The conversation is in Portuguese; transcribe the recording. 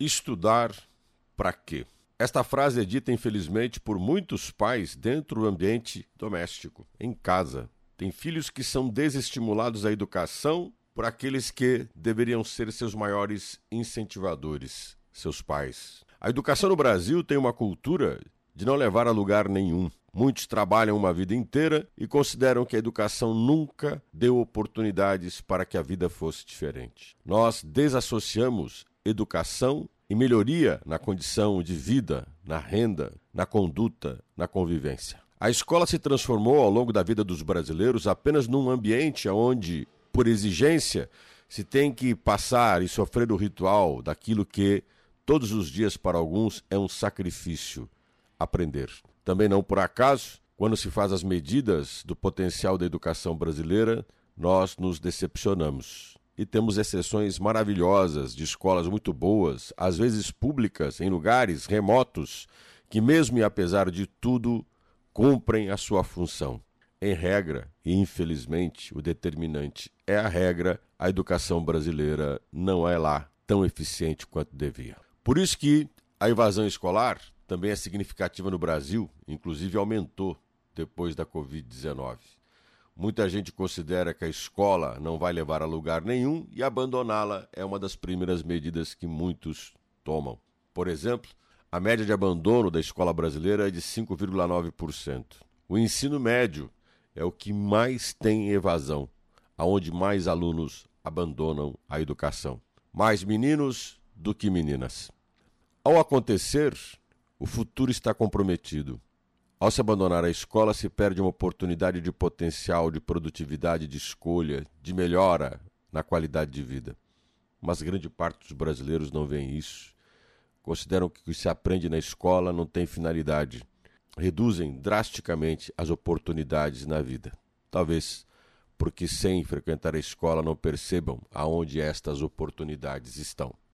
Estudar para quê? Esta frase é dita, infelizmente, por muitos pais dentro do ambiente doméstico, em casa. Tem filhos que são desestimulados à educação por aqueles que deveriam ser seus maiores incentivadores, seus pais. A educação no Brasil tem uma cultura de não levar a lugar nenhum. Muitos trabalham uma vida inteira e consideram que a educação nunca deu oportunidades para que a vida fosse diferente. Nós desassociamos educação e melhoria na condição de vida, na renda, na conduta, na convivência. A escola se transformou ao longo da vida dos brasileiros apenas num ambiente onde, por exigência, se tem que passar e sofrer o ritual daquilo que, todos os dias para alguns, é um sacrifício: aprender. Também não por acaso, quando se faz as medidas do potencial da educação brasileira, nós nos decepcionamos. E temos exceções maravilhosas de escolas muito boas, às vezes públicas, em lugares remotos, que mesmo e apesar de tudo, cumprem a sua função. Em regra, e infelizmente o determinante é a regra, a educação brasileira não é lá tão eficiente quanto devia. Por isso que a evasão escolar também é significativa no Brasil, inclusive aumentou depois da Covid-19. Muita gente considera que a escola não vai levar a lugar nenhum e abandoná-la é uma das primeiras medidas que muitos tomam. Por exemplo, a média de abandono da escola brasileira é de 5,9%. O ensino médio é o que mais tem evasão, aonde mais alunos abandonam a educação. Mais meninos do que meninas. Ao acontecer, o futuro está comprometido. Ao se abandonar a escola, se perde uma oportunidade de potencial, de produtividade, de escolha, de melhora na qualidade de vida. Mas grande parte dos brasileiros não veem isso. Consideram que o que se aprende na escola não tem finalidade. Reduzem drasticamente as oportunidades na vida. Talvez porque sem frequentar a escola não percebam aonde estas oportunidades estão.